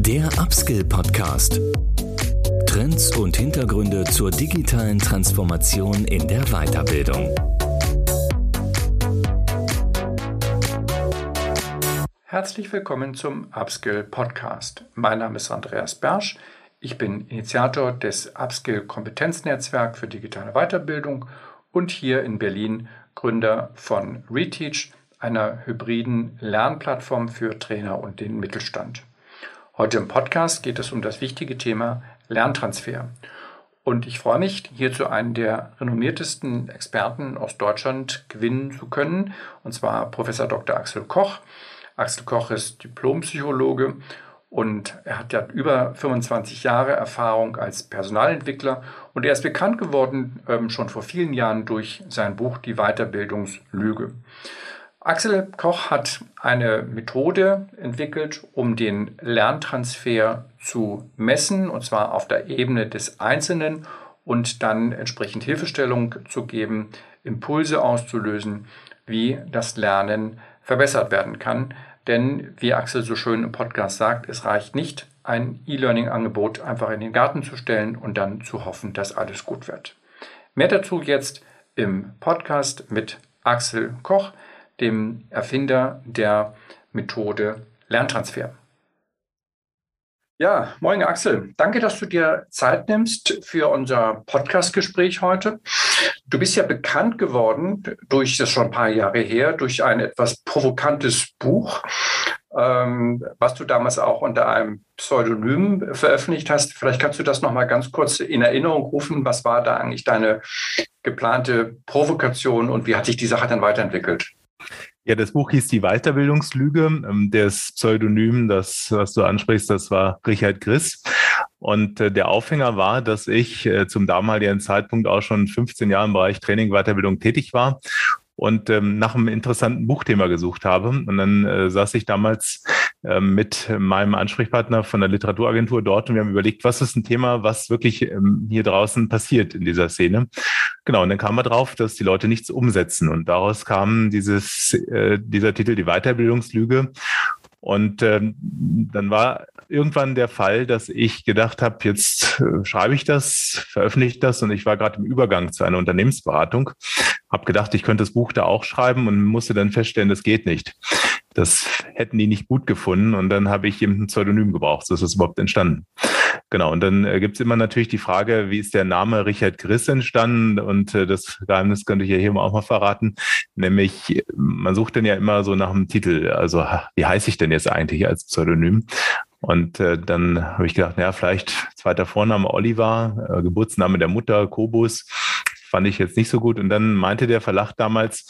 Der Upskill-Podcast. Trends und Hintergründe zur digitalen Transformation in der Weiterbildung. Herzlich willkommen zum Upskill-Podcast. Mein Name ist Andreas Bersch. Ich bin Initiator des Upskill-Kompetenznetzwerk für digitale Weiterbildung und hier in Berlin Gründer von Reteach, einer hybriden Lernplattform für Trainer und den Mittelstand. Heute im Podcast geht es um das wichtige Thema Lerntransfer. Und ich freue mich, hierzu einen der renommiertesten Experten aus Deutschland gewinnen zu können, und zwar Professor Dr. Axel Koch. Axel Koch ist Diplompsychologe und er hat ja über 25 Jahre Erfahrung als Personalentwickler und er ist bekannt geworden schon vor vielen Jahren durch sein Buch Die Weiterbildungslüge. Axel Koch hat eine Methode entwickelt, um den Lerntransfer zu messen, und zwar auf der Ebene des Einzelnen und dann entsprechend Hilfestellung zu geben, Impulse auszulösen, wie das Lernen verbessert werden kann. Denn, wie Axel so schön im Podcast sagt, es reicht nicht, ein E-Learning-Angebot einfach in den Garten zu stellen und dann zu hoffen, dass alles gut wird. Mehr dazu jetzt im Podcast mit Axel Koch, dem Erfinder der Methode Lerntransfer. Ja, moin Axel. Danke, dass du dir Zeit nimmst für unser Podcast-Gespräch heute. Du bist ja bekannt geworden, das ist schon ein paar Jahre her, durch ein etwas provokantes Buch, was du damals auch unter einem Pseudonym veröffentlicht hast. Vielleicht kannst du das noch mal ganz kurz in Erinnerung rufen. Was war da eigentlich deine geplante Provokation und wie hat sich die Sache dann weiterentwickelt? Ja, das Buch hieß Die Weiterbildungslüge. Das Pseudonym, das, was du ansprichst, das war Richard Griss. Und der Aufhänger war, dass ich zum damaligen Zeitpunkt auch schon 15 Jahre im Bereich Training, Weiterbildung tätig war und nach einem interessanten Buchthema gesucht habe. Und dann saß ich damals mit meinem Ansprechpartner von der Literaturagentur dort und wir haben überlegt, was ist ein Thema, was wirklich hier draußen passiert in dieser Szene. Genau, und dann kam man drauf, dass die Leute nichts umsetzen. Und daraus kam dieser Titel, Die Weiterbildungslüge. Und dann war irgendwann der Fall, dass ich gedacht habe, jetzt schreibe ich das, veröffentliche das und ich war gerade im Übergang zu einer Unternehmensberatung, habe gedacht, ich könnte das Buch da auch schreiben und musste dann feststellen, das geht nicht. Das hätten die nicht gut gefunden und dann habe ich eben ein Pseudonym gebraucht, so ist das überhaupt entstanden. Genau, und dann gibt es immer natürlich die Frage, wie ist der Name Richard Griss entstanden? Und das Geheimnis könnte ich ja hier auch mal verraten, nämlich man sucht dann ja immer so nach einem Titel, also wie heiße ich denn jetzt eigentlich als Pseudonym? Und dann habe ich gedacht, naja, vielleicht zweiter Vorname Oliver, Geburtsname der Mutter, Kobus, fand ich jetzt nicht so gut. Und dann meinte der Verlag damals,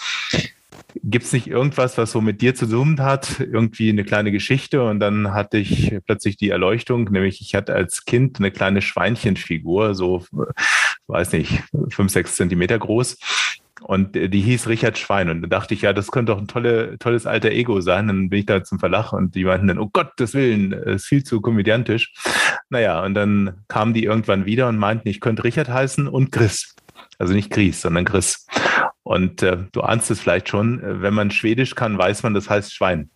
gibt es nicht irgendwas, was so mit dir zu tun hat? Irgendwie eine kleine Geschichte. Und dann hatte ich plötzlich die Erleuchtung, nämlich ich hatte als Kind eine kleine Schweinchenfigur, so, weiß nicht, 5, 6 Zentimeter groß. Und die hieß Richard Schwein. Und da dachte ich, ja, das könnte doch ein tolles alter Ego sein. Dann bin ich da zum Verlag und die meinten dann, oh Gottes Willen, ist viel zu komödiantisch. Naja, und dann kamen die irgendwann wieder und meinten, ich könnte Richard heißen und Griss. Also nicht Gries, sondern Griss. Und du ahnst es vielleicht schon, wenn man Schwedisch kann, weiß man, das heißt Schwein.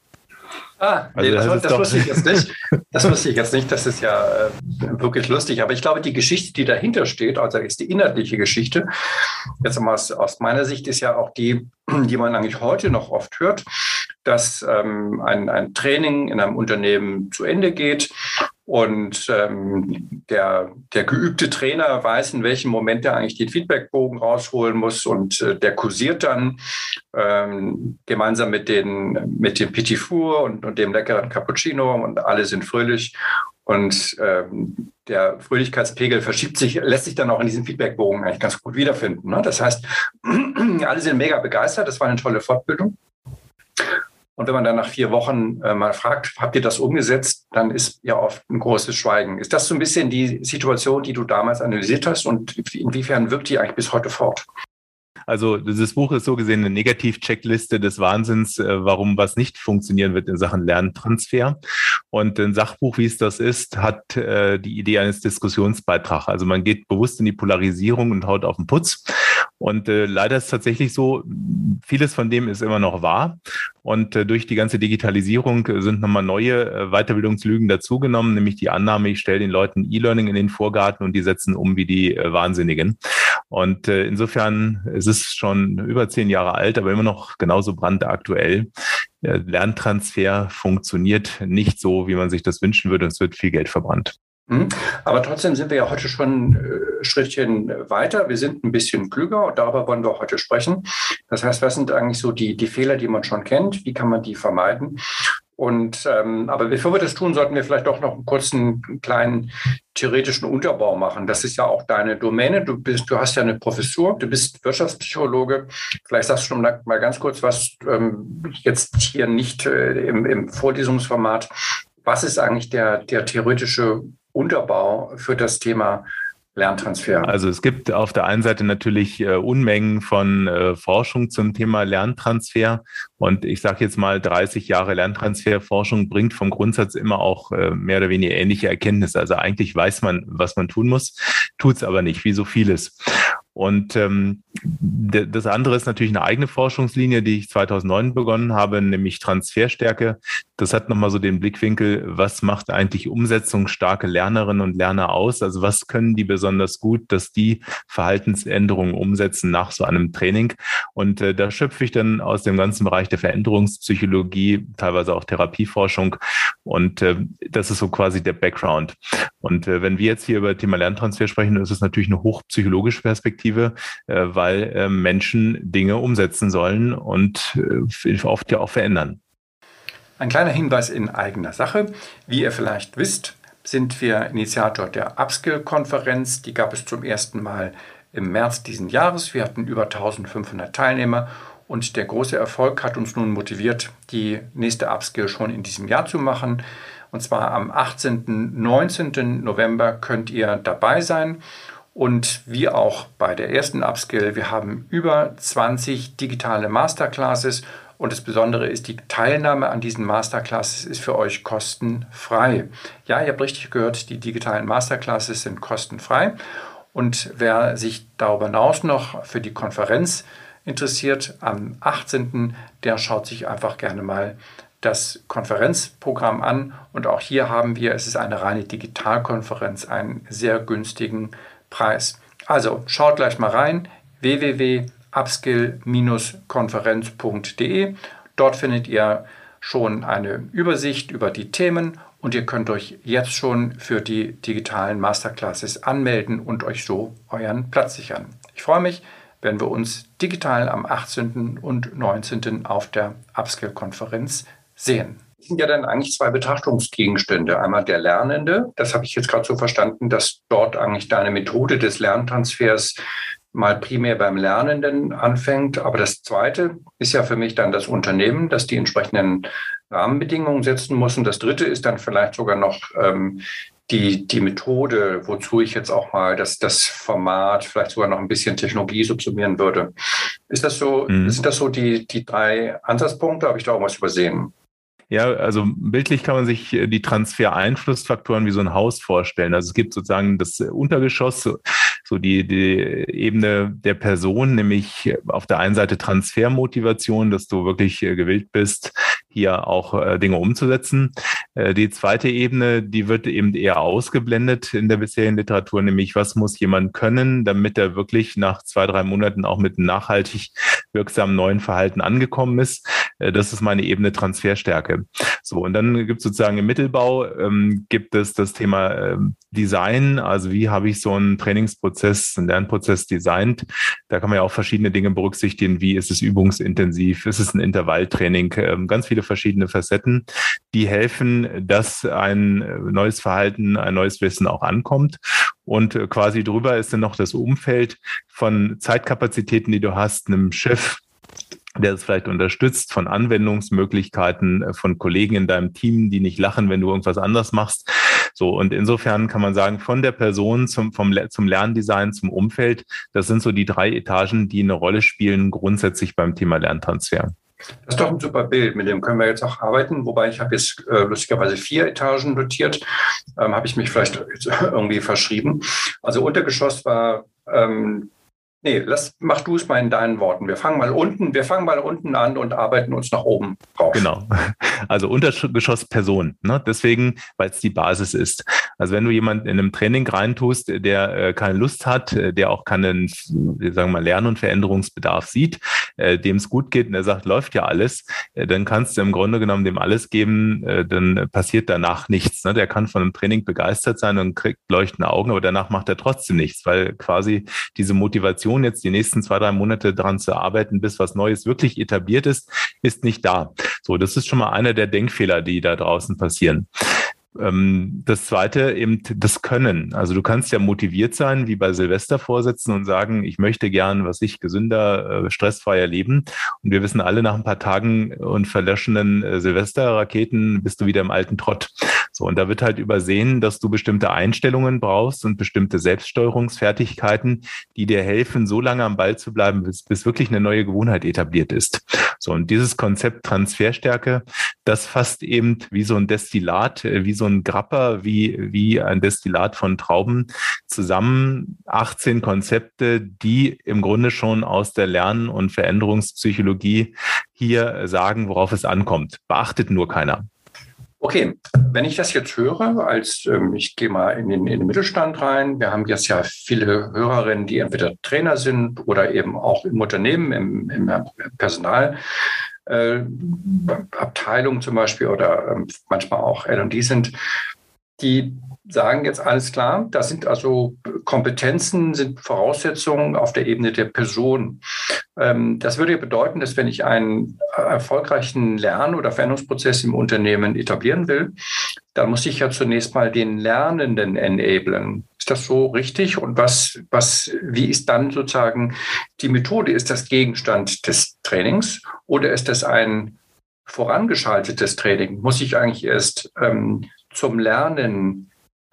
Nee, das wusste ich jetzt nicht. Das wusste ich jetzt nicht. Das ist ja wirklich lustig. Aber ich glaube, die Geschichte, die dahinter steht, also ist die inhaltliche Geschichte, jetzt mal aus meiner Sicht ist ja auch die man eigentlich heute noch oft hört, dass ein Training in einem Unternehmen zu Ende geht und der geübte Trainer weiß, in welchem Moment er eigentlich den Feedbackbogen rausholen muss und der kursiert dann gemeinsam mit dem Petit Four und dem leckeren Cappuccino und alle sind fröhlich. Und der Fröhlichkeitspegel lässt sich dann auch in diesem Feedbackbogen eigentlich ganz gut wiederfinden. Ne? Das heißt, alle sind mega begeistert. Das war eine tolle Fortbildung. Und wenn man dann nach 4 Wochen mal fragt, habt ihr das umgesetzt, dann ist ja oft ein großes Schweigen. Ist das so ein bisschen die Situation, die du damals analysiert hast? Und inwiefern wirkt die eigentlich bis heute fort? Also dieses Buch ist so gesehen eine Negativ-Checkliste des Wahnsinns, warum was nicht funktionieren wird in Sachen Lerntransfer. Und ein Sachbuch, wie es das ist, hat die Idee eines Diskussionsbeitrags. Also man geht bewusst in die Polarisierung und haut auf den Putz. Und leider ist es tatsächlich so, vieles von dem ist immer noch wahr. Und durch die ganze Digitalisierung sind nochmal neue Weiterbildungslügen dazugenommen, nämlich die Annahme, ich stelle den Leuten E-Learning in den Vorgarten und die setzen um wie die Wahnsinnigen. Und insofern es ist es schon über 10 Jahre alt, aber immer noch genauso brandaktuell. Lerntransfer funktioniert nicht so, wie man sich das wünschen würde. Es wird viel Geld verbrannt. Aber trotzdem sind wir ja heute schon ein Schrittchen weiter. Wir sind ein bisschen klüger und darüber wollen wir heute sprechen. Das heißt, was sind eigentlich so die Fehler, die man schon kennt? Wie kann man die vermeiden? Und aber bevor wir das tun, sollten wir vielleicht doch noch einen kurzen, kleinen theoretischen Unterbau machen. Das ist ja auch deine Domäne. Du hast ja eine Professur, du bist Wirtschaftspsychologe. Vielleicht sagst du schon mal ganz kurz was, jetzt hier nicht im Vorlesungsformat. Was ist eigentlich der theoretische Unterbau für das Thema Lerntransfer? Also es gibt auf der einen Seite natürlich Unmengen von Forschung zum Thema Lerntransfer. Und ich sage jetzt mal, 30 Jahre Lerntransferforschung bringt vom Grundsatz immer auch mehr oder weniger ähnliche Erkenntnisse. Also eigentlich weiß man, was man tun muss, tut es aber nicht, wie so vieles. Und das andere ist natürlich eine eigene Forschungslinie, die ich 2009 begonnen habe, nämlich Transferstärke. Das hat nochmal so den Blickwinkel, was macht eigentlich umsetzungsstarke Lernerinnen und Lerner aus? Also was können die besonders gut, dass die Verhaltensänderungen umsetzen nach so einem Training? Und da schöpfe ich dann aus dem ganzen Bereich der Veränderungspsychologie, teilweise auch Therapieforschung. Und das ist so quasi der Background. Und wenn wir jetzt hier über Thema Lerntransfer sprechen, ist es natürlich eine hochpsychologische Perspektive, weil Menschen Dinge umsetzen sollen und oft ja auch verändern. Ein kleiner Hinweis in eigener Sache. Wie ihr vielleicht wisst, sind wir Initiator der Upskill-Konferenz. Die gab es zum ersten Mal im März diesen Jahres. Wir hatten über 1500 Teilnehmer und der große Erfolg hat uns nun motiviert, die nächste Upskill schon in diesem Jahr zu machen. Und zwar am 18. 19. November könnt ihr dabei sein. Und wie auch bei der ersten Upskill, wir haben über 20 digitale Masterclasses und das Besondere ist, die Teilnahme an diesen Masterclasses ist für euch kostenfrei. Ja, ihr habt richtig gehört, die digitalen Masterclasses sind kostenfrei und wer sich darüber hinaus noch für die Konferenz interessiert, am 18., der schaut sich einfach gerne mal das Konferenzprogramm an und auch hier haben wir, es ist eine reine Digitalkonferenz, einen sehr günstigen Preis. Also schaut gleich mal rein, www.upskill-konferenz.de. Dort findet ihr schon eine Übersicht über die Themen und ihr könnt euch jetzt schon für die digitalen Masterclasses anmelden und euch so euren Platz sichern. Ich freue mich, wenn wir uns digital am 18. und 19. auf der Upskill-Konferenz sehen. Das sind ja dann eigentlich zwei Betrachtungsgegenstände. Einmal der Lernende, das habe ich jetzt gerade so verstanden, dass dort eigentlich deine Methode des Lerntransfers mal primär beim Lernenden anfängt. Aber das Zweite ist ja für mich dann das Unternehmen, das die entsprechenden Rahmenbedingungen setzen muss. Und das Dritte ist dann vielleicht sogar noch die Methode, wozu ich jetzt auch mal das Format, vielleicht sogar noch ein bisschen Technologie subsumieren würde. Ist das so, sind das so die 3 Ansatzpunkte? Habe ich da irgendwas übersehen? Ja, also bildlich kann man sich die Transfereinflussfaktoren wie so ein Haus vorstellen. Also es gibt sozusagen das Untergeschoss, so die Ebene der Person, nämlich auf der einen Seite Transfermotivation, dass du wirklich gewillt bist, hier auch Dinge umzusetzen. Die zweite Ebene, die wird eben eher ausgeblendet in der bisherigen Literatur, nämlich was muss jemand können, damit er wirklich nach 2-3 Monaten auch mit einem nachhaltig wirksamen neuen Verhalten angekommen ist. Das ist meine Ebene Transferstärke. So, und dann gibt es sozusagen im Mittelbau gibt es das Thema Design, also wie habe ich so einen Trainingsprozess, einen Lernprozess designt. Da kann man ja auch verschiedene Dinge berücksichtigen, wie ist es übungsintensiv, ist es ein Intervalltraining, ganz viele verschiedene Facetten, die helfen, dass ein neues Verhalten, ein neues Wissen auch ankommt. Und quasi drüber ist dann noch das Umfeld von Zeitkapazitäten, die du hast, einem Chef, der es vielleicht unterstützt, von Anwendungsmöglichkeiten, von Kollegen in deinem Team, die nicht lachen, wenn du irgendwas anders machst. So, und insofern kann man sagen, von der Person zum Lerndesign, zum Umfeld, das sind so die 3 Etagen, die eine Rolle spielen, grundsätzlich beim Thema Lerntransfer. Das ist doch ein super Bild, mit dem können wir jetzt auch arbeiten, wobei ich habe jetzt lustigerweise 4 Etagen notiert, habe ich mich vielleicht irgendwie verschrieben. Also Untergeschoss war Nee, mach du es mal in deinen Worten. Wir fangen mal unten an und arbeiten uns nach oben rauf. Genau. Also Untergeschoss Person. Ne? Deswegen, weil es die Basis ist. Also wenn du jemanden in einem Training reintust, der keine Lust hat, der auch keinen, sagen wir mal, Lern- und Veränderungsbedarf sieht, dem es gut geht und der sagt, läuft ja alles, dann kannst du im Grunde genommen dem alles geben, dann passiert danach nichts. Ne? Der kann von einem Training begeistert sein und kriegt leuchtende Augen, aber danach macht er trotzdem nichts, weil quasi diese Motivation, jetzt die nächsten 2-3 Monate daran zu arbeiten, bis was Neues wirklich etabliert ist nicht da. So, das ist schon mal einer der Denkfehler, die da draußen passieren. Das zweite eben das Können. Also du kannst ja motiviert sein, wie bei Silvestervorsätzen und sagen, ich möchte gern, gesünder, stressfreier leben. Und wir wissen alle, nach ein paar Tagen und verlöschenden Silvesterraketen bist du wieder im alten Trott. So, und da wird halt übersehen, dass du bestimmte Einstellungen brauchst und bestimmte Selbststeuerungsfertigkeiten, die dir helfen, so lange am Ball zu bleiben, bis wirklich eine neue Gewohnheit etabliert ist. So, und dieses Konzept Transferstärke, das fasst eben wie so ein Destillat, wie so ein Grappa, wie ein Destillat von Trauben zusammen 18 Konzepte, die im Grunde schon aus der Lern- und Veränderungspsychologie hier sagen, worauf es ankommt. Beachtet nur keiner. Okay, wenn ich das jetzt höre, ich gehe mal in den Mittelstand rein. Wir haben jetzt ja viele Hörerinnen, die entweder Trainer sind oder eben auch im Unternehmen, im Personal. Abteilung zum Beispiel oder manchmal auch L&D sind, die sagen jetzt alles klar, das sind also Kompetenzen, sind Voraussetzungen auf der Ebene der Person. Das würde bedeuten, dass wenn ich einen erfolgreichen Lern- oder Veränderungsprozess im Unternehmen etablieren will, dann muss ich ja zunächst mal den Lernenden enablen. Ist das so richtig? Und wie ist dann sozusagen die Methode? Ist das Gegenstand des Trainings oder ist das ein vorangeschaltetes Training? Muss ich eigentlich erst zum Lernen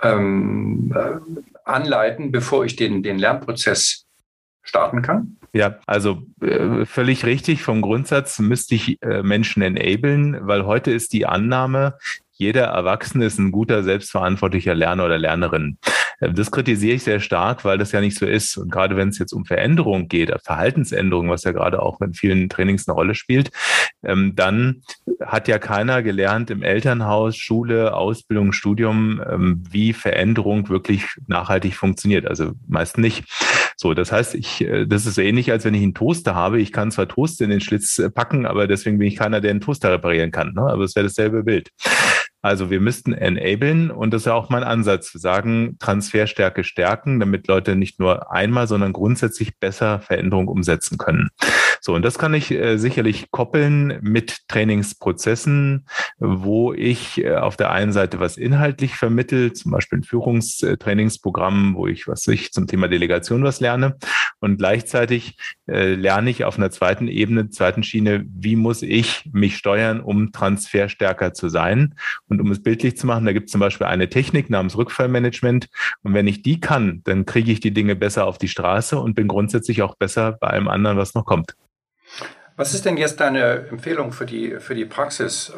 anleiten, bevor ich den Lernprozess starten kann? Ja, also völlig richtig. Vom Grundsatz müsste ich Menschen enablen, weil heute ist die Annahme, jeder Erwachsene ist ein guter, selbstverantwortlicher Lerner oder Lernerin. Das kritisiere ich sehr stark, weil das ja nicht so ist. Und gerade wenn es jetzt um Veränderung geht, Verhaltensänderung, was ja gerade auch in vielen Trainings eine Rolle spielt, dann hat ja keiner gelernt im Elternhaus, Schule, Ausbildung, Studium, wie Veränderung wirklich nachhaltig funktioniert. Also meist nicht. So, das heißt, das ist so ähnlich, als wenn ich einen Toaster habe. Ich kann zwar Toast in den Schlitz packen, aber deswegen bin ich keiner, der einen Toaster reparieren kann. Ne? Aber es wäre dasselbe Bild. Also wir müssten enablen und das ist ja auch mein Ansatz, sagen, Transferstärke stärken, damit Leute nicht nur einmal, sondern grundsätzlich besser Veränderung umsetzen können. So, und das kann ich sicherlich koppeln mit Trainingsprozessen, wo ich auf der einen Seite was inhaltlich vermittle, zum Beispiel ein Führungstrainingsprogramm, wo ich zum Thema Delegation was lerne. Und gleichzeitig lerne ich auf einer zweiten Ebene, zweiten Schiene, wie muss ich mich steuern, um transferstärker zu sein. Und um es bildlich zu machen, da gibt es zum Beispiel eine Technik namens Rückfallmanagement. Und wenn ich die kann, dann kriege ich die Dinge besser auf die Straße und bin grundsätzlich auch besser bei allem anderen, was noch kommt. Was ist denn jetzt deine Empfehlung für die Praxis?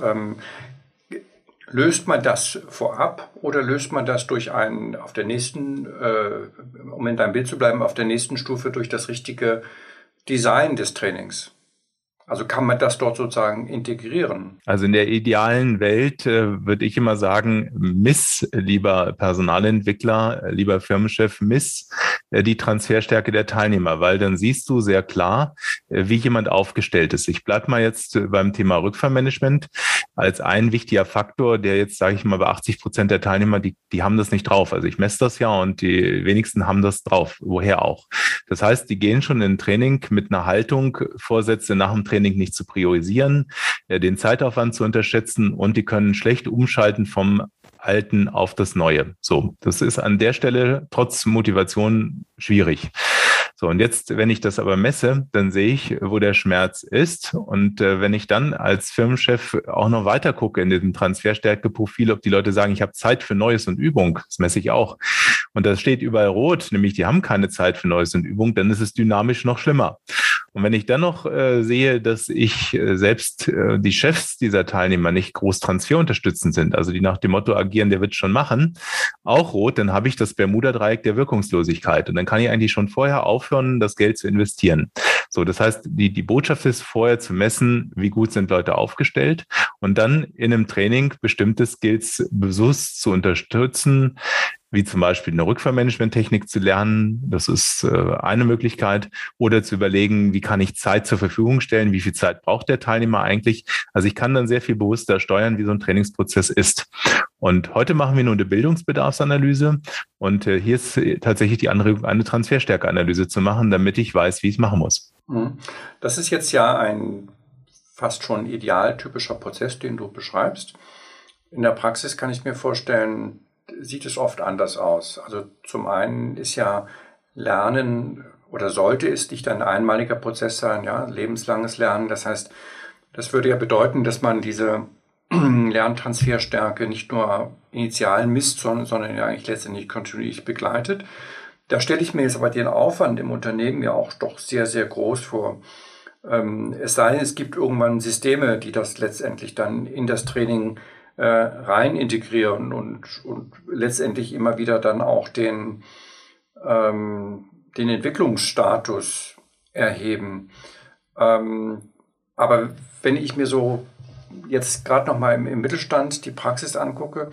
Löst man das vorab oder löst man das durch um in deinem Bild zu bleiben, auf der nächsten Stufe durch das richtige Design des Trainings? Also kann man das dort sozusagen integrieren? Also in der idealen Welt würde ich immer sagen, lieber Personalentwickler, lieber Firmenchef, die Transferstärke der Teilnehmer, weil dann siehst du sehr klar, wie jemand aufgestellt ist. Ich bleibe mal jetzt beim Thema Rückfallmanagement als ein wichtiger Faktor, der jetzt, sage ich mal, bei 80% der Teilnehmer, die haben das nicht drauf. Also ich messe das ja und die wenigsten haben das drauf. Woher auch? Das heißt, die gehen schon in ein Training mit einer Haltung, Vorsätze nach dem Training nicht zu priorisieren, den Zeitaufwand zu unterschätzen und die können schlecht umschalten vom Alten auf das Neue. So, das ist an der Stelle trotz Motivation schwierig. So, und jetzt, wenn ich das aber messe, dann sehe ich, wo der Schmerz ist. Und wenn ich dann als Firmenchef auch noch weiter gucke in diesem Transferstärke-Profil, ob die Leute sagen, ich habe Zeit für Neues und Übung, das messe ich auch. Und das steht überall rot, nämlich die haben keine Zeit für Neues und Übung, dann ist es dynamisch noch schlimmer. Und wenn ich dann noch sehe, dass ich selbst die Chefs dieser Teilnehmer nicht groß transferunterstützend sind, also die nach dem Motto agieren, der wird schon machen, auch rot, dann habe ich das Bermuda-Dreieck der Wirkungslosigkeit. Und dann kann ich eigentlich schon vorher aufhören, das Geld zu investieren. So, das heißt, die Botschaft ist vorher zu messen, wie gut sind Leute aufgestellt und dann in einem Training bestimmte Skills bewusst zu unterstützen, wie zum Beispiel eine Rückfallmanagement-Technik zu lernen. Das ist eine Möglichkeit. Oder zu überlegen, wie kann ich Zeit zur Verfügung stellen? Wie viel Zeit braucht der Teilnehmer eigentlich? Also ich kann dann sehr viel bewusster steuern, wie so ein Trainingsprozess ist. Und heute machen wir nur eine Bildungsbedarfsanalyse. Und hier ist tatsächlich die Anregung, eine Transferstärkeanalyse zu machen, damit ich weiß, wie ich es machen muss. Das ist jetzt ja ein fast schon idealtypischer Prozess, den du beschreibst. In der Praxis kann ich mir vorstellen, sieht es oft anders aus. Also zum einen ist ja Lernen oder sollte es nicht ein einmaliger Prozess sein, ja, lebenslanges Lernen. Das heißt, das würde ja bedeuten, dass man diese Lerntransferstärke nicht nur initial misst, sondern ja eigentlich letztendlich kontinuierlich begleitet. Da stelle ich mir jetzt aber den Aufwand im Unternehmen ja auch doch sehr, sehr groß vor. Es sei denn, es gibt irgendwann Systeme, die das letztendlich dann in das Training rein integrieren und letztendlich immer wieder dann auch den Entwicklungsstatus erheben. Aber wenn ich mir so jetzt gerade nochmal im Mittelstand die Praxis angucke,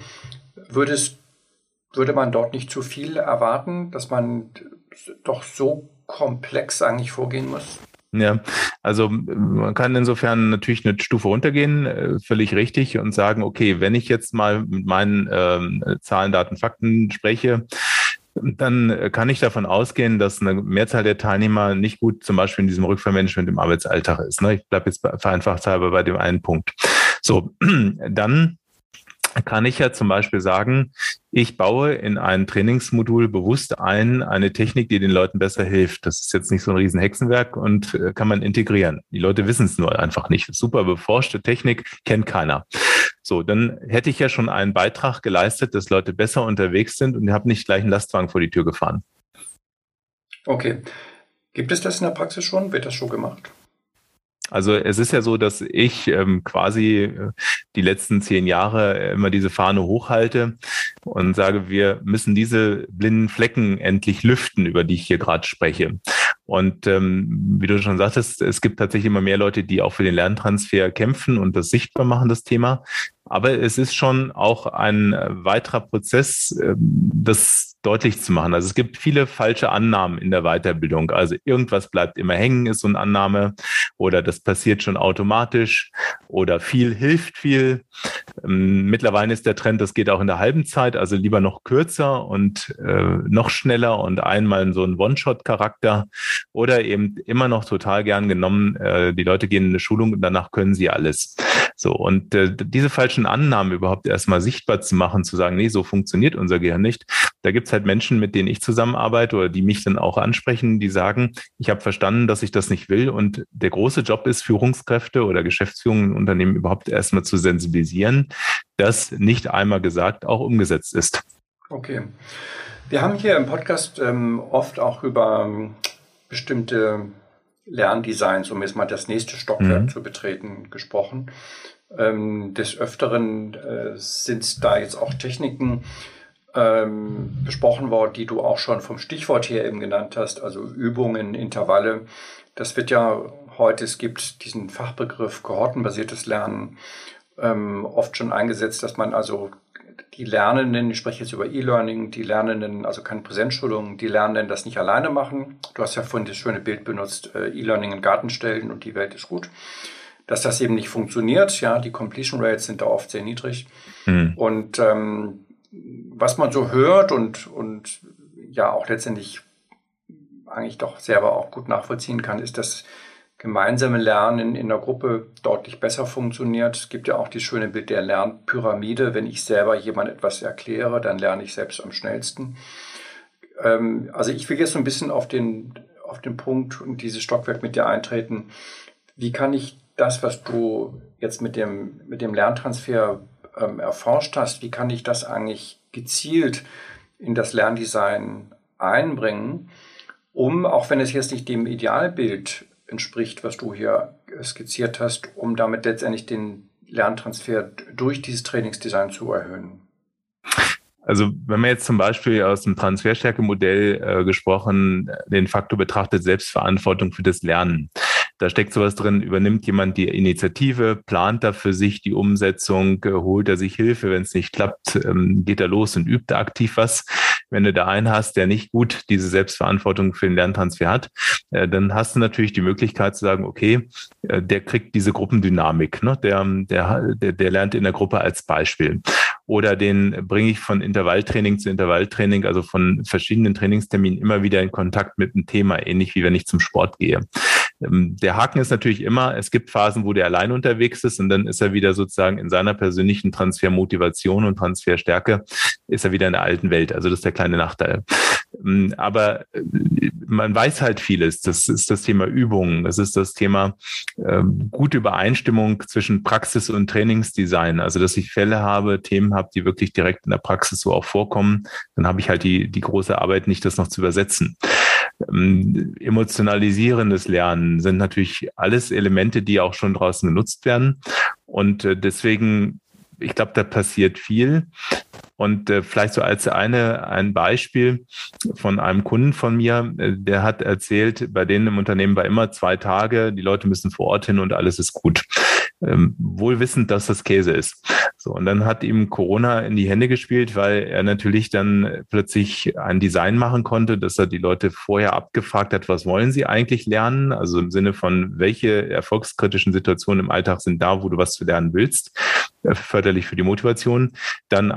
würde man dort nicht zu viel erwarten, dass man doch so komplex eigentlich vorgehen muss? Ja, also man kann insofern natürlich eine Stufe runtergehen, völlig richtig, und sagen, okay, wenn ich jetzt mal mit meinen Zahlen, Daten, Fakten spreche, dann kann ich davon ausgehen, dass eine Mehrzahl der Teilnehmer nicht gut zum Beispiel in diesem Rückfallmanagement im Arbeitsalltag ist. Ich bleibe jetzt vereinfachungshalber bei dem einen Punkt. So, dann kann ich ja zum Beispiel sagen, ich baue in ein Trainingsmodul bewusst eine Technik, die den Leuten besser hilft. Das ist jetzt nicht so ein riesen Hexenwerk und kann man integrieren. Die Leute wissen es nur einfach nicht. Super beforschte Technik, kennt keiner. So, dann hätte ich ja schon einen Beitrag geleistet, dass Leute besser unterwegs sind und ich habe nicht gleich einen Lastwagen vor die Tür gefahren. Okay. Gibt es das in der Praxis schon? Wird das schon gemacht? Also es ist ja so, dass ich quasi die letzten 10 Jahre immer diese Fahne hochhalte und sage, wir müssen diese blinden Flecken endlich lüften, über die ich hier gerade spreche. Und wie du schon sagtest, es gibt tatsächlich immer mehr Leute, die auch für den Lerntransfer kämpfen und das sichtbar machen, das Thema. Aber es ist schon auch ein weiterer Prozess, das deutlich zu machen. Also es gibt viele falsche Annahmen in der Weiterbildung. Also irgendwas bleibt immer hängen, ist so eine Annahme. Oder das passiert schon automatisch. Oder viel hilft viel. Mittlerweile ist der Trend, das geht auch in der halben Zeit. Also lieber noch kürzer und noch schneller und einmal so ein One-Shot-Charakter. Oder eben immer noch total gern genommen, die Leute gehen in eine Schulung und danach können sie alles. So, und diese falschen Annahmen überhaupt erstmal sichtbar zu machen, zu sagen, nee, so funktioniert unser Gehirn nicht. Da gibt's halt Menschen, mit denen ich zusammenarbeite oder die mich dann auch ansprechen, die sagen, ich habe verstanden, dass ich das nicht will. Und der große Job ist, Führungskräfte oder Geschäftsführung in Unternehmen überhaupt erstmal zu sensibilisieren, dass nicht einmal gesagt auch umgesetzt ist. Okay. Wir haben hier im Podcast oft auch über bestimmte Lerndesigns, um jetzt mal das nächste Stockwerk zu betreten, gesprochen. Des Öfteren sind da jetzt auch Techniken besprochen worden, die du auch schon vom Stichwort her eben genannt hast, also Übungen, Intervalle. Das wird ja heute, es gibt diesen Fachbegriff kohortenbasiertes Lernen, oft schon eingesetzt, dass man also die Lernenden, ich spreche jetzt über E-Learning, die Lernenden, also keine Präsenzschulungen, die Lernenden das nicht alleine machen. Du hast ja vorhin das schöne Bild benutzt, E-Learning in den Garten stellen und die Welt ist gut. Dass das eben nicht funktioniert, ja, die Completion Rates sind da oft sehr niedrig. Und was man so hört und ja auch letztendlich eigentlich doch selber auch gut nachvollziehen kann, ist, dass gemeinsame Lernen in der Gruppe deutlich besser funktioniert. Es gibt ja auch das schöne Bild der Lernpyramide. Wenn ich selber jemand etwas erkläre, dann lerne ich selbst am schnellsten. Also ich will jetzt so ein bisschen auf den Punkt und dieses Stockwerk mit dir eintreten. Wie kann ich das, was du jetzt mit dem Lerntransfer erforscht hast, wie kann ich das eigentlich gezielt in das Lerndesign einbringen, um, auch wenn es jetzt nicht dem Idealbild entspricht, was du hier skizziert hast, um damit letztendlich den Lerntransfer durch dieses Trainingsdesign zu erhöhen? Also wenn man jetzt zum Beispiel aus dem Transferstärke-Modell gesprochen den Faktor betrachtet, Selbstverantwortung für das Lernen. Da steckt sowas drin, übernimmt jemand die Initiative, plant da für sich die Umsetzung, holt er sich Hilfe, wenn es nicht klappt, geht er los und übt da aktiv was. Wenn du da einen hast, der nicht gut diese Selbstverantwortung für den Lerntransfer hat, dann hast du natürlich die Möglichkeit zu sagen, okay, der kriegt diese Gruppendynamik, ne? Der lernt in der Gruppe als Beispiel. Oder den bringe ich von Intervalltraining zu Intervalltraining, also von verschiedenen Trainingsterminen immer wieder in Kontakt mit einem Thema, ähnlich wie wenn ich zum Sport gehe. Der Haken ist natürlich immer, es gibt Phasen, wo der allein unterwegs ist und dann ist er wieder sozusagen in seiner persönlichen Transfermotivation und Transferstärke, ist er wieder in der alten Welt. Also das ist der kleine Nachteil. Aber man weiß halt vieles. Das ist das Thema Übungen. Das ist das Thema gute Übereinstimmung zwischen Praxis und Trainingsdesign. Also dass ich Fälle habe, Themen habe, die wirklich direkt in der Praxis so auch vorkommen. Dann habe ich halt die große Arbeit nicht, das noch zu übersetzen. Emotionalisierendes Lernen sind natürlich alles Elemente, die auch schon draußen genutzt werden. Und deswegen, ich glaube, da passiert viel. Und vielleicht so als ein Beispiel von einem Kunden von mir, der hat erzählt, bei denen im Unternehmen war immer 2 Tage, die Leute müssen vor Ort hin und alles ist gut. Wohl wissend, dass das Käse ist. So, und dann hat ihm Corona in die Hände gespielt, weil er natürlich dann plötzlich ein Design machen konnte, dass er die Leute vorher abgefragt hat, was wollen sie eigentlich lernen? Also im Sinne von, welche erfolgskritischen Situationen im Alltag sind da, wo du was zu lernen willst, förderlich für die Motivation. Dann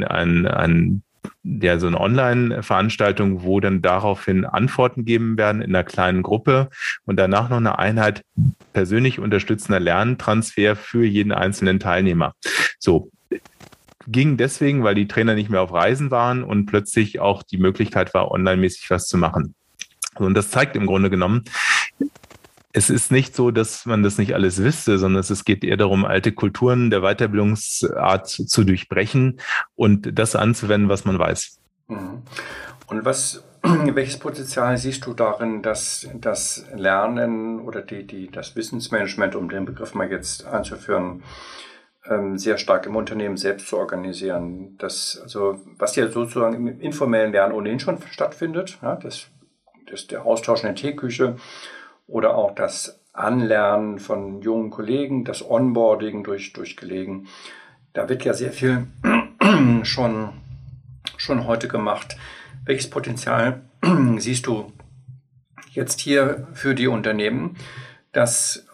so eine Online-Veranstaltung, wo dann daraufhin Antworten geben werden in einer kleinen Gruppe und danach noch eine Einheit persönlich unterstützender Lerntransfer für jeden einzelnen Teilnehmer. So ging deswegen, weil die Trainer nicht mehr auf Reisen waren und plötzlich auch die Möglichkeit war, online-mäßig was zu machen. Und das zeigt im Grunde genommen, es ist nicht so, dass man das nicht alles wüsste, sondern es geht eher darum, alte Kulturen der Weiterbildungsart zu durchbrechen und das anzuwenden, was man weiß. Und welches Potenzial siehst du darin, dass das Lernen oder das Wissensmanagement, um den Begriff mal jetzt einzuführen, sehr stark im Unternehmen selbst zu organisieren? Was ja sozusagen im informellen Lernen ohnehin schon stattfindet, ja, das der Austausch in der Teeküche, oder auch das Anlernen von jungen Kollegen, das Onboarding durch Kollegen. Da wird ja sehr viel schon heute gemacht. Welches Potenzial siehst du jetzt hier für die Unternehmen, dass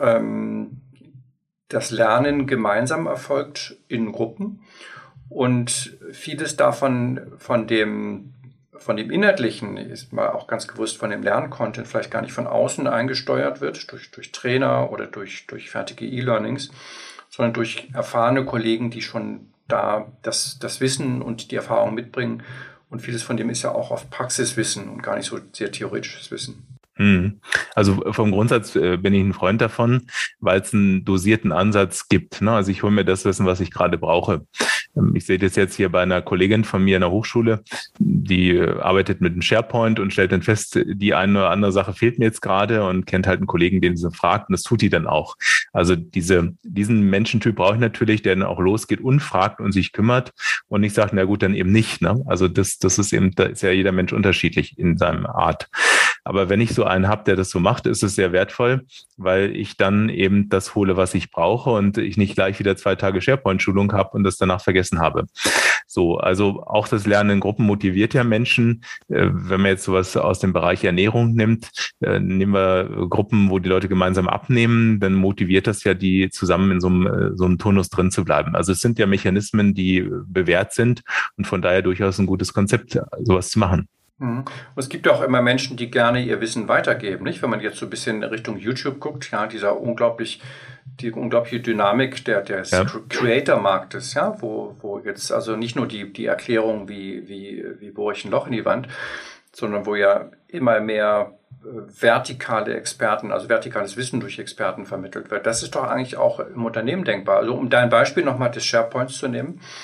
das Lernen gemeinsam erfolgt in Gruppen und vieles davon von dem Inhaltlichen, ist mal auch ganz gewusst von dem Lerncontent, vielleicht gar nicht von außen eingesteuert wird, durch Trainer oder durch fertige E-Learnings, sondern durch erfahrene Kollegen, die schon da das Wissen und die Erfahrung mitbringen. Und vieles von dem ist ja auch oft Praxiswissen und gar nicht so sehr theoretisches Wissen. Also vom Grundsatz bin ich ein Freund davon, weil es einen dosierten Ansatz gibt. Ne? Also ich hole mir das Wissen, was ich gerade brauche. Ich sehe das jetzt hier bei einer Kollegin von mir in der Hochschule, die arbeitet mit einem SharePoint und stellt dann fest, die eine oder andere Sache fehlt mir jetzt gerade und kennt halt einen Kollegen, den sie fragt und das tut die dann auch. Also diesen Menschentyp brauche ich natürlich, der dann auch losgeht und fragt und sich kümmert und nicht sagt, na gut, dann eben nicht. Ne? Also das ist eben, da ist ja jeder Mensch unterschiedlich in seinem Art. Aber wenn ich so einen habe, der das so macht, ist es sehr wertvoll, weil ich dann eben das hole, was ich brauche und ich nicht gleich wieder 2 Tage SharePoint-Schulung habe und das danach vergessen habe. So, also auch das Lernen in Gruppen motiviert ja Menschen. Wenn man jetzt sowas aus dem Bereich Ernährung nimmt, nehmen wir Gruppen, wo die Leute gemeinsam abnehmen, dann motiviert das ja, die zusammen in so einem Turnus drin zu bleiben. Also es sind ja Mechanismen, die bewährt sind und von daher durchaus ein gutes Konzept, sowas zu machen. Und es gibt ja auch immer Menschen, die gerne ihr Wissen weitergeben, nicht? Wenn man jetzt so ein bisschen in Richtung YouTube guckt, ja, die unglaubliche Dynamik des Creator-Marktes, ja, wo jetzt also nicht nur die Erklärung, wie bohre ich ein Loch in die Wand, sondern wo ja immer mehr vertikale Experten, also vertikales Wissen durch Experten vermittelt wird. Das ist doch eigentlich auch im Unternehmen denkbar. Also um dein Beispiel nochmal des SharePoints zu nehmen,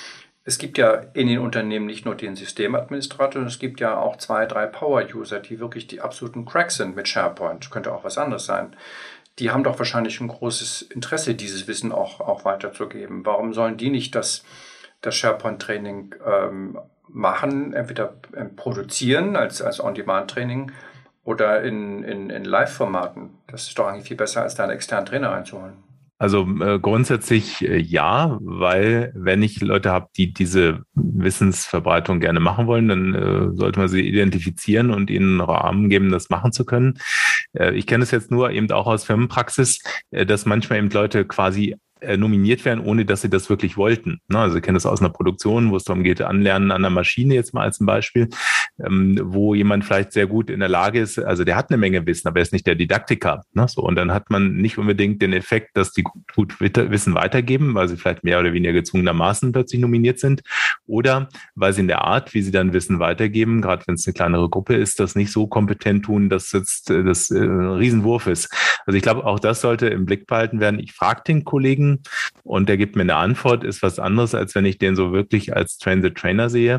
es gibt ja in den Unternehmen nicht nur den Systemadministrator, es gibt ja auch 2, 3 Power-User, die wirklich die absoluten Cracks sind mit SharePoint. Könnte auch was anderes sein. Die haben doch wahrscheinlich ein großes Interesse, dieses Wissen auch weiterzugeben. Warum sollen die nicht das SharePoint-Training machen, entweder produzieren als On-Demand-Training oder in Live-Formaten? Das ist doch eigentlich viel besser, als da einen externen Trainer reinzuholen. Also grundsätzlich ja, weil wenn ich Leute habe, die diese Wissensverbreitung gerne machen wollen, dann sollte man sie identifizieren und ihnen einen Rahmen geben, das machen zu können. Ich kenne es jetzt nur eben auch aus Firmenpraxis, dass manchmal eben Leute quasi nominiert werden, ohne dass sie das wirklich wollten. Also ich kenne das aus einer Produktion, wo es darum geht, Anlernen an der Maschine jetzt mal als ein Beispiel, wo jemand vielleicht sehr gut in der Lage ist, also der hat eine Menge Wissen, aber er ist nicht der Didaktiker. So, und dann hat man nicht unbedingt den Effekt, dass die gut Wissen weitergeben, weil sie vielleicht mehr oder weniger gezwungenermaßen plötzlich nominiert sind oder weil sie in der Art, wie sie dann Wissen weitergeben, gerade wenn es eine kleinere Gruppe ist, das nicht so kompetent tun, dass jetzt das ein Riesenwurf ist. Also ich glaube, auch das sollte im Blick behalten werden. Ich frage den Kollegen und der gibt mir eine Antwort, ist was anderes, als wenn ich den so wirklich als Train-the-Trainer sehe,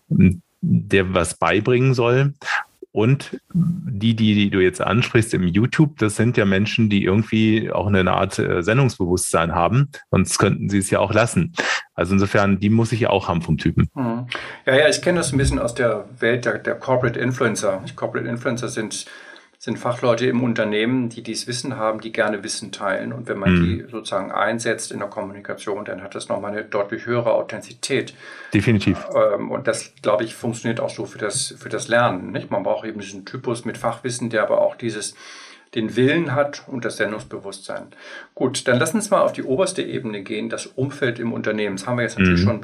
der was beibringen soll. Und die du jetzt ansprichst im YouTube, das sind ja Menschen, die irgendwie auch eine Art Sendungsbewusstsein haben, sonst könnten sie es ja auch lassen. Also insofern, die muss ich auch haben vom Typen. Ja, ich kenne das ein bisschen aus der Welt der Corporate Influencer. Corporate Influencer sind Fachleute im Unternehmen, die dieses Wissen haben, die gerne Wissen teilen. Und wenn man die sozusagen einsetzt in der Kommunikation, dann hat das nochmal eine deutlich höhere Authentizität. Definitiv. Und das, glaube ich, funktioniert auch so für das Lernen. Nicht? Man braucht eben diesen Typus mit Fachwissen, der aber auch den Willen hat und das Sendungsbewusstsein. Gut, dann lass uns mal auf die oberste Ebene gehen, das Umfeld im Unternehmen. Das haben wir jetzt natürlich schon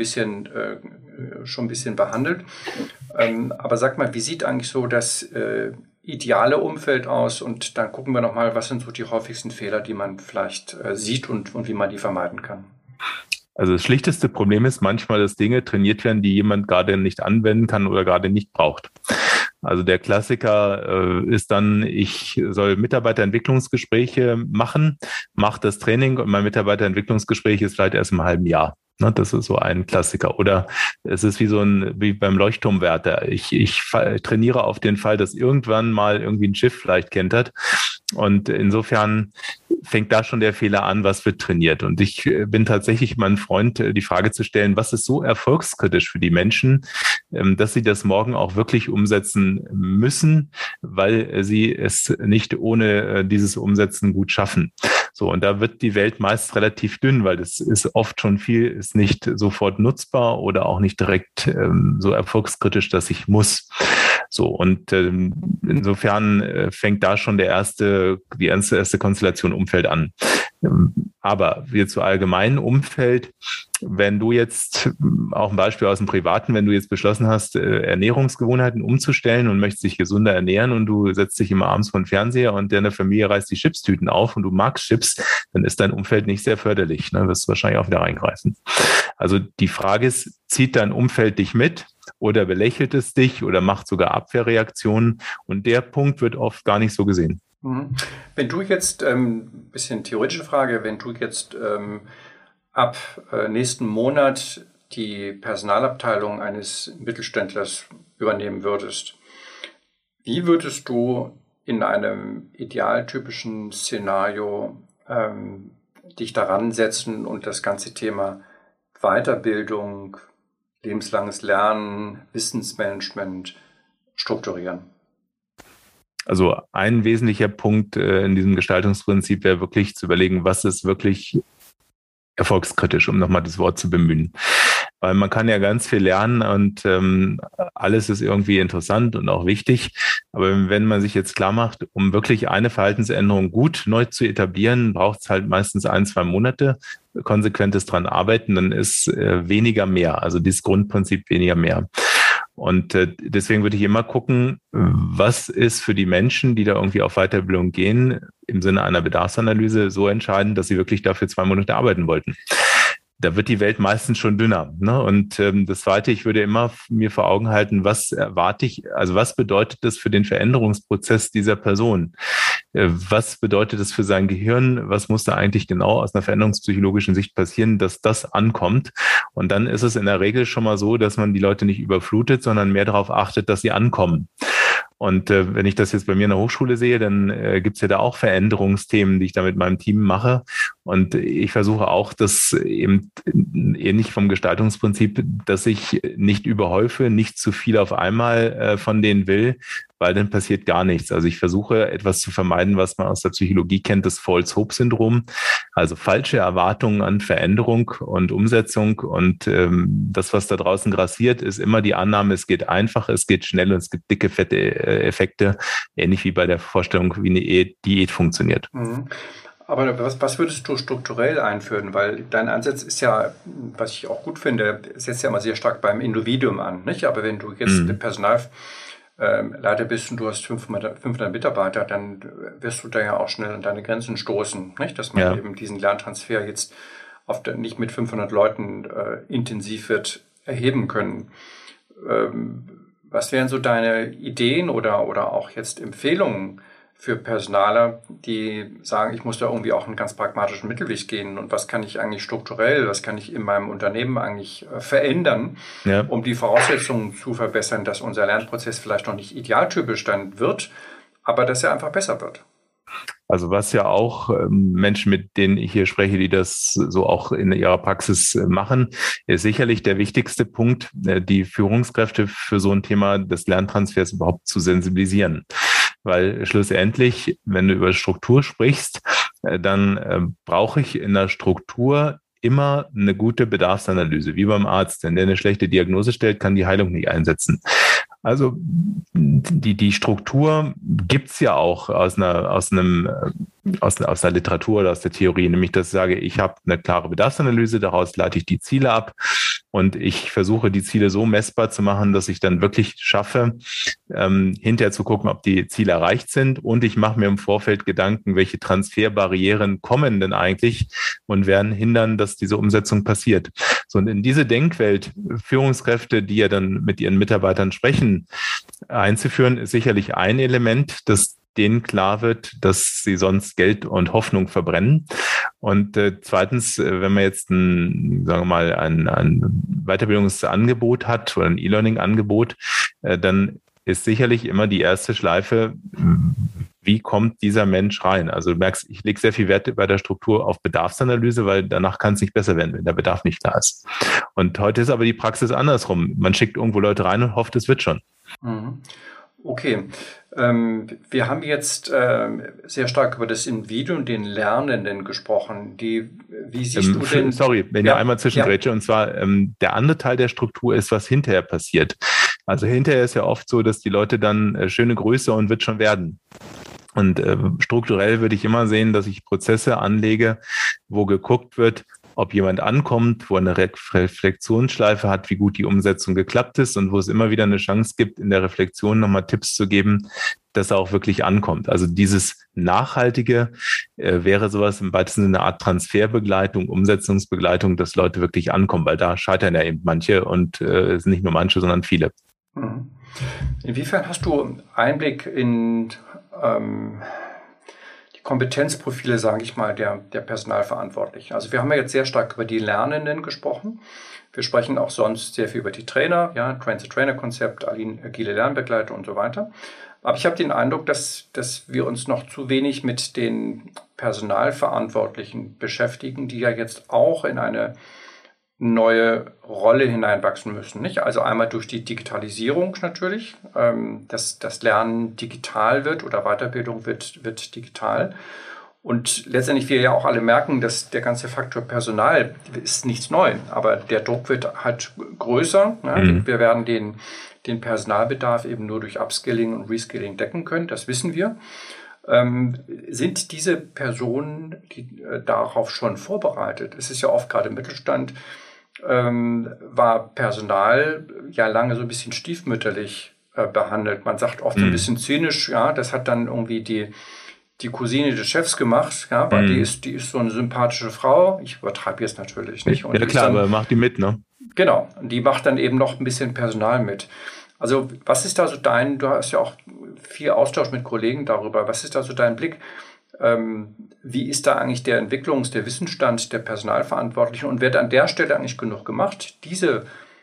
ein bisschen behandelt. Aber sag mal, wie sieht eigentlich so das ideale Umfeld aus? Und dann gucken wir nochmal, was sind so die häufigsten Fehler, die man vielleicht sieht und wie man die vermeiden kann. Also das schlichteste Problem ist manchmal, dass Dinge trainiert werden, die jemand gerade nicht anwenden kann oder gerade nicht braucht. Also der Klassiker ist dann, ich soll Mitarbeiterentwicklungsgespräche machen, mache das Training und mein Mitarbeiterentwicklungsgespräch ist vielleicht erst im halben Jahr. Das ist so ein Klassiker. Oder es ist wie beim Leuchtturmwärter. Ich trainiere auf den Fall, dass irgendwann mal irgendwie ein Schiff vielleicht kentert. Und insofern fängt da schon der Fehler an, was wird trainiert. Und ich bin tatsächlich mein Freund, die Frage zu stellen, was ist so erfolgskritisch für die Menschen, dass sie das morgen auch wirklich umsetzen müssen, weil sie es nicht ohne dieses Umsetzen gut schaffen. So, und da wird die Welt meist relativ dünn, weil das ist oft schon viel, ist nicht sofort nutzbar oder auch nicht direkt so erfolgskritisch, dass ich muss. So, und insofern fängt da schon die erste Konstellation Umfeld an. Aber jetzt zu allgemeinen Umfeld, wenn du jetzt, auch ein Beispiel aus dem Privaten, wenn du jetzt beschlossen hast, Ernährungsgewohnheiten umzustellen und möchtest dich gesünder ernähren und du setzt dich immer abends vor den Fernseher und deine Familie reißt die Chipstüten auf und du magst Chips, dann ist dein Umfeld nicht sehr förderlich. Ne? Wirst du wahrscheinlich auch wieder reingreifen. Also die Frage ist, zieht dein Umfeld dich mit? Oder belächelt es dich oder macht sogar Abwehrreaktionen? Und der Punkt wird oft gar nicht so gesehen. Wenn du jetzt, bisschen theoretische Frage, wenn du jetzt ab nächsten Monat die Personalabteilung eines Mittelständlers übernehmen würdest, wie würdest du in einem idealtypischen Szenario dich daran setzen und das ganze Thema Weiterbildung, lebenslanges Lernen, Wissensmanagement strukturieren? Also ein wesentlicher Punkt in diesem Gestaltungsprinzip wäre wirklich zu überlegen, was ist wirklich erfolgskritisch, um nochmal das Wort zu bemühen. Weil man kann ja ganz viel lernen und alles ist irgendwie interessant und auch wichtig. Aber wenn man sich jetzt klar macht, um wirklich eine Verhaltensänderung gut neu zu etablieren, braucht es halt meistens 1-2 Monate, konsequentes dran arbeiten, dann ist weniger mehr. Also dieses Grundprinzip weniger mehr. Und deswegen würde ich immer gucken, was ist für die Menschen, die da irgendwie auf Weiterbildung gehen, im Sinne einer Bedarfsanalyse so entscheidend, dass sie wirklich dafür 2 Monate arbeiten wollten. Da wird die Welt meistens schon dünner. Ne? Und das Zweite, ich würde immer mir vor Augen halten, was erwarte ich, also was bedeutet das für den Veränderungsprozess dieser Person? Was bedeutet das für sein Gehirn? Was muss da eigentlich genau aus einer veränderungspsychologischen Sicht passieren, dass das ankommt? Und dann ist es in der Regel schon mal so, dass man die Leute nicht überflutet, sondern mehr darauf achtet, dass sie ankommen. Und wenn ich das jetzt bei mir in der Hochschule sehe, dann gibt's ja da auch Veränderungsthemen, die ich da mit meinem Team mache. Und ich versuche auch, das eben ähnlich vom Gestaltungsprinzip, dass ich nicht überhäufe, nicht zu viel auf einmal von denen will, weil dann passiert gar nichts. Also ich versuche etwas zu vermeiden, was man aus der Psychologie kennt, das False-Hope-Syndrom. Also falsche Erwartungen an Veränderung und Umsetzung. Und das, was da draußen grassiert, ist immer die Annahme, es geht einfach, es geht schnell und es gibt dicke, fette Effekte, ähnlich wie bei der Vorstellung, wie eine Diät funktioniert. Mhm. Aber was würdest du strukturell einführen? Weil dein Ansatz ist ja, was ich auch gut finde, setzt ja immer sehr stark beim Individuum an, nicht? Aber wenn du jetzt Personalleiter bist und du hast 500 Mitarbeiter, dann wirst du da ja auch schnell an deine Grenzen stoßen, nicht? Dass man eben diesen Lerntransfer jetzt nicht mit 500 Leuten intensiv wird erheben können. Was wären so deine Ideen oder auch jetzt Empfehlungen für Personaler, die sagen, ich muss da irgendwie auch einen ganz pragmatischen Mittelweg gehen und was kann ich eigentlich strukturell, was kann ich in meinem Unternehmen eigentlich verändern, um die Voraussetzungen zu verbessern, dass unser Lernprozess vielleicht noch nicht idealtypisch dann wird, aber dass er einfach besser wird? Also was ja auch Menschen, mit denen ich hier spreche, die das so auch in ihrer Praxis machen, ist sicherlich der wichtigste Punkt, die Führungskräfte für so ein Thema des Lerntransfers überhaupt zu sensibilisieren. Weil schlussendlich, wenn du über Struktur sprichst, dann brauche ich in der Struktur immer eine gute Bedarfsanalyse, wie beim Arzt. Wenn der eine schlechte Diagnose stellt, kann die Heilung nicht einsetzen. Also die Struktur gibt's ja auch aus einer Literatur oder aus der Theorie, nämlich dass ich sage, ich habe eine klare Bedarfsanalyse, daraus leite ich die Ziele ab und ich versuche die Ziele so messbar zu machen, dass ich dann wirklich schaffe, hinterher zu gucken, ob die Ziele erreicht sind und ich mache mir im Vorfeld Gedanken, welche Transferbarrieren kommen denn eigentlich und werden hindern, dass diese Umsetzung passiert. So, und in diese Denkwelt Führungskräfte, die ja dann mit ihren Mitarbeitern sprechen, einzuführen, ist sicherlich ein Element, das denen klar wird, dass sie sonst Geld und Hoffnung verbrennen. Und zweitens, wenn man jetzt ein Weiterbildungsangebot hat oder ein E-Learning-Angebot, dann ist sicherlich immer die erste Schleife, wie kommt dieser Mensch rein? Also du merkst, ich lege sehr viel Wert bei der Struktur auf Bedarfsanalyse, weil danach kann es nicht besser werden, wenn der Bedarf nicht klar ist. Und heute ist aber die Praxis andersrum. Man schickt irgendwo Leute rein und hofft, es wird schon. Okay. Wir haben jetzt sehr stark über das Individuum, den Lernenden gesprochen. Wie siehst du denn? Sorry, wenn ich einmal zwischengrätsche. Und zwar der andere Teil der Struktur ist, was hinterher passiert. Also hinterher ist ja oft so, dass die Leute dann schöne Grüße und wird schon werden. Und strukturell würde ich immer sehen, dass ich Prozesse anlege, wo geguckt wird, ob jemand ankommt, wo eine Reflexionsschleife hat, wie gut die Umsetzung geklappt ist und wo es immer wieder eine Chance gibt, in der Reflexion nochmal Tipps zu geben, dass er auch wirklich ankommt. Also dieses Nachhaltige wäre sowas im weitesten Sinne eine Art Transferbegleitung, Umsetzungsbegleitung, dass Leute wirklich ankommen, weil da scheitern ja eben manche und es sind nicht nur manche, sondern viele. Inwiefern hast du Einblick in die Kompetenzprofile, sage ich mal, der Personalverantwortlichen? Also wir haben ja jetzt sehr stark über die Lernenden gesprochen. Wir sprechen auch sonst sehr viel über die Trainer, Train-the-Trainer-Konzept, agile Lernbegleiter und so weiter. Aber ich habe den Eindruck, dass wir uns noch zu wenig mit den Personalverantwortlichen beschäftigen, die ja jetzt auch in eine neue Rolle hineinwachsen müssen, nicht? Also einmal durch die Digitalisierung natürlich, dass das Lernen digital wird oder Weiterbildung wird digital. Und letztendlich wir ja auch alle merken, dass der ganze Faktor Personal ist nichts Neues, aber der Druck wird halt größer. Ne? Wir werden den Personalbedarf eben nur durch Upskilling und Reskilling decken können, das wissen wir. Sind diese Personen darauf schon vorbereitet? Es ist ja oft gerade im Mittelstand, war Personal ja lange so ein bisschen stiefmütterlich behandelt. Man sagt oft so ein bisschen zynisch, ja, das hat dann irgendwie die Cousine des Chefs gemacht, ja, weil die ist so eine sympathische Frau. Ich übertreibe jetzt natürlich nicht. Und ja klar, aber macht die mit, ne? Genau, die macht dann eben noch ein bisschen Personal mit. Also was ist da so du hast ja auch viel Austausch mit Kollegen darüber, was ist da so dein Blick? Wie ist da eigentlich der der Wissensstand der Personalverantwortlichen und wird an der Stelle eigentlich genug gemacht, diese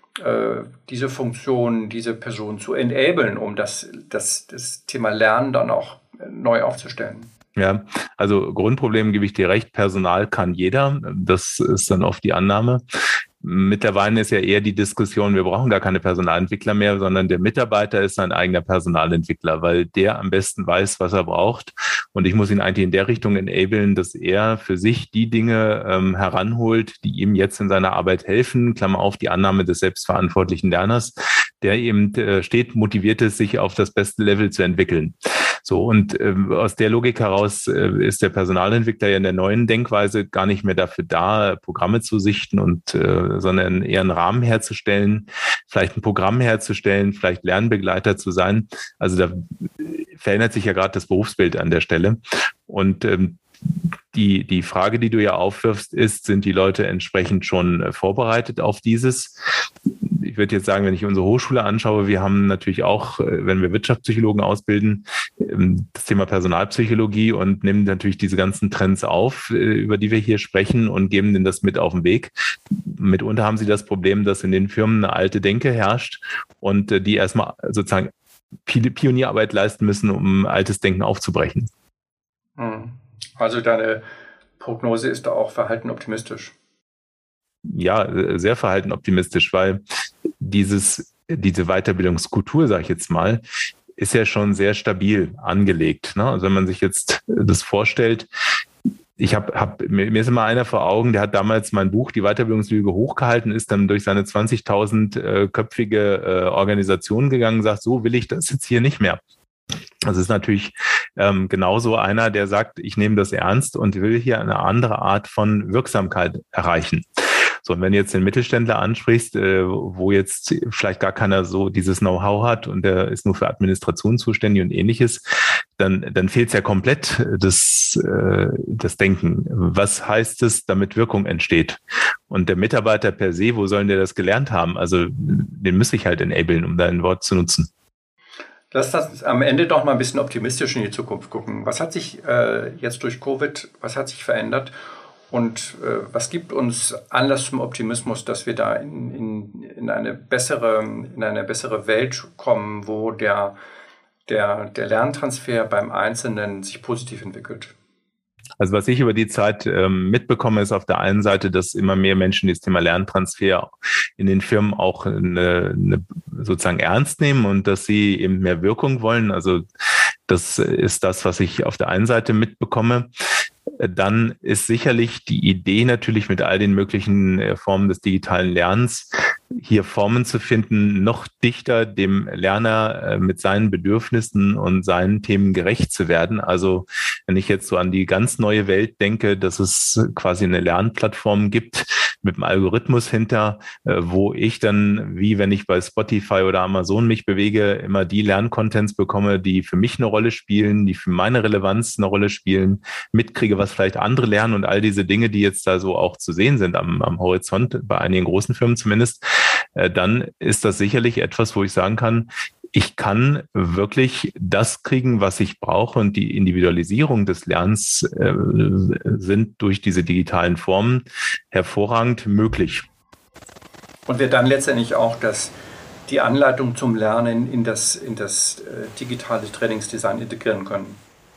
Funktion, diese Person zu enablen, um das Thema Lernen dann auch neu aufzustellen? Ja, also Grundproblem gebe ich dir recht, Personal kann jeder. Das ist dann oft die Annahme. Mittlerweile ist ja eher die Diskussion, wir brauchen gar keine Personalentwickler mehr, sondern der Mitarbeiter ist sein eigener Personalentwickler, weil der am besten weiß, was er braucht. Und ich muss ihn eigentlich in der Richtung enablen, dass er für sich die Dinge heranholt, die ihm jetzt in seiner Arbeit helfen. Klammer auf, die Annahme des selbstverantwortlichen Lerners, der eben motiviert ist, sich auf das beste Level zu entwickeln. So, und aus der Logik heraus ist der Personalentwickler ja in der neuen Denkweise gar nicht mehr dafür da, Programme zu sichten sondern eher einen Rahmen herzustellen, vielleicht ein Programm herzustellen, vielleicht Lernbegleiter zu sein. Also da verändert sich ja gerade das Berufsbild an der Stelle. Und die Frage, die du ja aufwirfst, sind die Leute entsprechend schon vorbereitet auf dieses? Ich würde jetzt sagen, wenn ich unsere Hochschule anschaue, wir haben natürlich auch, wenn wir Wirtschaftspsychologen ausbilden, das Thema Personalpsychologie und nehmen natürlich diese ganzen Trends auf, über die wir hier sprechen und geben denen das mit auf den Weg. Mitunter haben sie das Problem, dass in den Firmen eine alte Denke herrscht und die erstmal sozusagen viele Pionierarbeit leisten müssen, um altes Denken aufzubrechen. Also deine Prognose ist da auch verhalten optimistisch. Ja, sehr verhalten optimistisch, weil diese Weiterbildungskultur, sage ich jetzt mal, ist ja schon sehr stabil angelegt. Ne? Also wenn man sich jetzt das vorstellt, mir ist immer einer vor Augen, der hat damals mein Buch Die Weiterbildungslüge hochgehalten, ist dann durch seine 20.000 köpfige Organisation gegangen und sagt, so will ich das jetzt hier nicht mehr. Das ist natürlich genauso einer, der sagt, ich nehme das ernst und will hier eine andere Art von Wirksamkeit erreichen. So, und wenn du jetzt den Mittelständler ansprichst, wo jetzt vielleicht gar keiner so dieses Know-how hat und der ist nur für Administration zuständig und Ähnliches, dann fehlt es ja komplett das Denken. Was heißt es, damit Wirkung entsteht? Und der Mitarbeiter per se, wo sollen der das gelernt haben? Also den müsste ich halt enablen, um dein Wort zu nutzen. Lass uns am Ende doch mal ein bisschen optimistisch in die Zukunft gucken. Was hat sich jetzt durch Covid, was hat sich verändert? Und was gibt uns Anlass zum Optimismus, dass wir da in eine bessere Welt kommen, wo der Lerntransfer beim Einzelnen sich positiv entwickelt? Also was ich über die Zeit mitbekomme, ist auf der einen Seite, dass immer mehr Menschen das Thema Lerntransfer in den Firmen auch sozusagen ernst nehmen und dass sie eben mehr Wirkung wollen. Also das ist das, was ich auf der einen Seite mitbekomme. Dann ist sicherlich die Idee natürlich mit all den möglichen Formen des digitalen Lernens, hier Formen zu finden, noch dichter dem Lerner mit seinen Bedürfnissen und seinen Themen gerecht zu werden. Also wenn ich jetzt so an die ganz neue Welt denke, dass es quasi eine Lernplattform gibt mit einem Algorithmus hinter, wo ich dann, wie wenn ich bei Spotify oder Amazon mich bewege, immer die Lerncontents bekomme, die für mich eine Rolle spielen, die für meine Relevanz eine Rolle spielen, mitkriege, was vielleicht andere lernen und all diese Dinge, die jetzt da so auch zu sehen sind am Horizont, bei einigen großen Firmen zumindest, dann ist das sicherlich etwas, wo ich sagen kann, ich kann wirklich das kriegen, was ich brauche und die Individualisierung des Lernens sind durch diese digitalen Formen hervorragend möglich. Und wir dann letztendlich auch die Anleitung zum Lernen in das digitale Trainingsdesign integrieren können.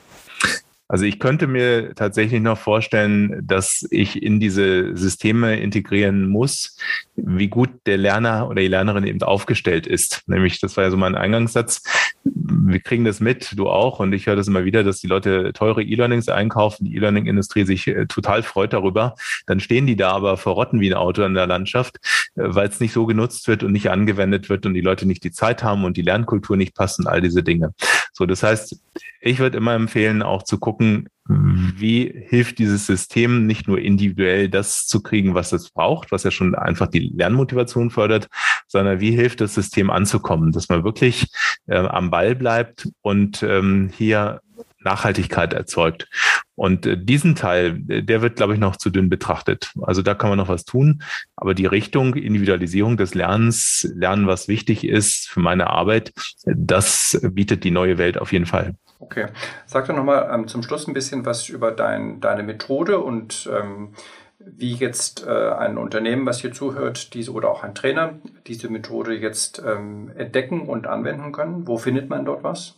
Also ich könnte mir tatsächlich noch vorstellen, dass ich in diese Systeme integrieren muss, wie gut der Lerner oder die Lernerin eben aufgestellt ist. Nämlich, das war ja so mein Eingangssatz, wir kriegen das mit, du auch, und ich höre das immer wieder, dass die Leute teure E-Learnings einkaufen, die E-Learning-Industrie sich total freut darüber. Dann stehen die da aber verrotten wie ein Auto in der Landschaft, weil es nicht so genutzt wird und nicht angewendet wird und die Leute nicht die Zeit haben und die Lernkultur nicht passt und all diese Dinge. So, das heißt, ich würde immer empfehlen, auch zu gucken, wie hilft dieses System nicht nur individuell das zu kriegen, was es braucht, was ja schon einfach die Lernmotivation fördert, sondern wie hilft das System anzukommen, dass man wirklich am Ball bleibt und hier Nachhaltigkeit erzeugt. Und diesen Teil, der wird, glaube ich, noch zu dünn betrachtet. Also da kann man noch was tun. Aber die Richtung Individualisierung des Lernens, Lernen, was wichtig ist für meine Arbeit, das bietet die neue Welt auf jeden Fall. Okay. Sag doch nochmal zum Schluss ein bisschen was über deine Methode und wie jetzt ein Unternehmen, was hier zuhört, oder auch ein Trainer, diese Methode jetzt entdecken und anwenden können. Wo findet man dort was?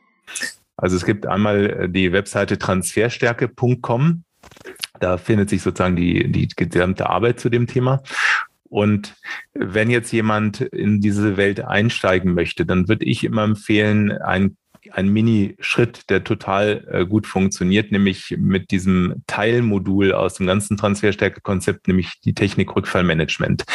Also es gibt einmal die Webseite transferstärke.com. Da findet sich sozusagen die gesamte Arbeit zu dem Thema. Und wenn jetzt jemand in diese Welt einsteigen möchte, dann würde ich immer empfehlen, ein Mini-Schritt, der total gut funktioniert, nämlich mit diesem Teilmodul aus dem ganzen Transferstärke-Konzept, nämlich die Technik Rückfallmanagement.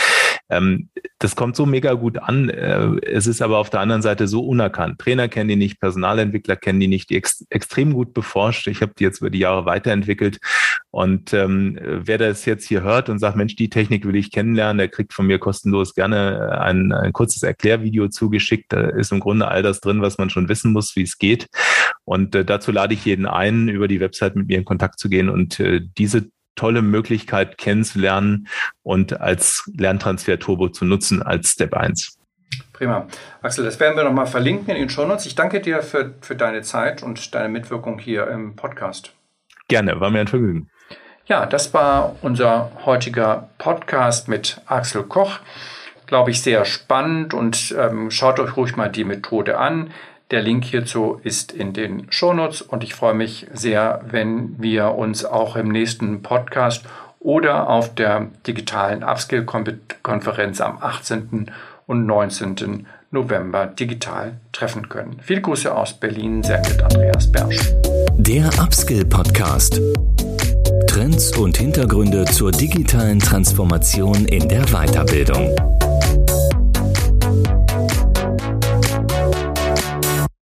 Das kommt so mega gut an. Es ist aber auf der anderen Seite so unerkannt. Trainer kennen die nicht, Personalentwickler kennen die nicht, die extrem gut beforscht. Ich habe die jetzt über die Jahre weiterentwickelt. Und wer das jetzt hier hört und sagt, Mensch, die Technik will ich kennenlernen, der kriegt von mir kostenlos gerne ein kurzes Erklärvideo zugeschickt. Da ist im Grunde all das drin, was man schon wissen muss, wie es geht. Und dazu lade ich jeden ein, über die Website mit mir in Kontakt zu gehen und diese tolle Möglichkeit kennenzulernen und als Lerntransfer-Turbo zu nutzen als Step 1. Prima. Axel, das werden wir nochmal verlinken in den Shownotes. Ich danke dir für deine Zeit und deine Mitwirkung hier im Podcast. Gerne, war mir ein Vergnügen. Ja, das war unser heutiger Podcast mit Axel Koch. Glaube ich, sehr spannend und schaut euch ruhig mal die Methode an. Der Link hierzu ist in den Shownotes und ich freue mich sehr, wenn wir uns auch im nächsten Podcast oder auf der digitalen Upskill-Konferenz am 18. und 19. November digital treffen können. Viele Grüße aus Berlin, sendet Andreas Bersch. Der Upskill-Podcast. Trends und Hintergründe zur digitalen Transformation in der Weiterbildung.